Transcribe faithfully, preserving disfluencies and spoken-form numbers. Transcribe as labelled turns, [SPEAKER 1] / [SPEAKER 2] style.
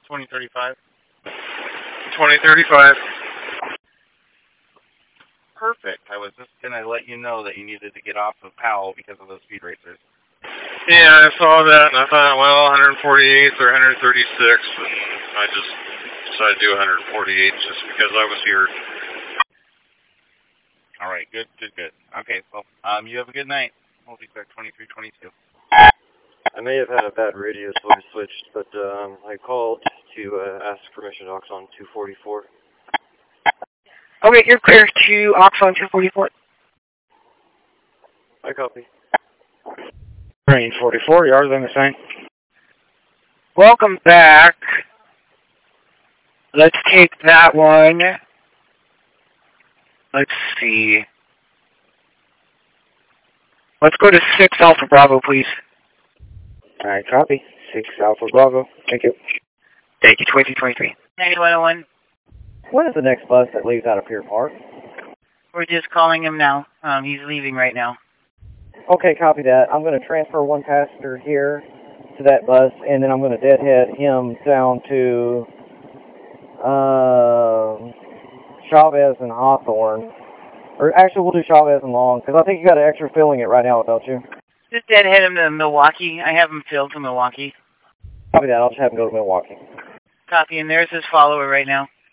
[SPEAKER 1] twenty thirty-five.
[SPEAKER 2] twenty thirty-five.
[SPEAKER 1] Perfect. I was just going to let you know that you needed to get off of Powell because of those speed racers.
[SPEAKER 2] Yeah, I saw that, and I thought, well, one forty-eight or one thirty-six, and I just decided to do one forty-eight just because I was here.
[SPEAKER 1] All right, good, good, good. Okay, well, um, you have a good night. Multi-Clear twenty-three twenty-two.
[SPEAKER 3] I may have had a bad radio, so I switched, but um, I called to uh, ask permission to Oxon two forty-four.
[SPEAKER 4] Okay, you're clear to Oxon two forty-four.
[SPEAKER 3] I copy.
[SPEAKER 4] Range forty-four, yards on the sign. Welcome back. Let's take that one. Let's see. Let's go to six Alpha Bravo, please.
[SPEAKER 5] All right, copy. six Alpha Bravo. Thank you.
[SPEAKER 4] Thank you, twenty twenty-three.
[SPEAKER 6] ninety-one oh one.
[SPEAKER 7] When is the next bus that leaves out of Pier Park?
[SPEAKER 6] We're just calling him now. Um, he's leaving right now.
[SPEAKER 7] Okay, copy that. I'm going to transfer one passenger here to that bus, and then I'm going to deadhead him down to uh, Chavez and Hawthorne. Or actually, we'll do Chavez and Long, because I think you got an extra filling it right now, don't you?
[SPEAKER 6] Just deadhead him to Milwaukee. I have him filled to Milwaukee.
[SPEAKER 7] Copy that. I'll just have him go to Milwaukee.
[SPEAKER 6] Copy, and there's his follower right now.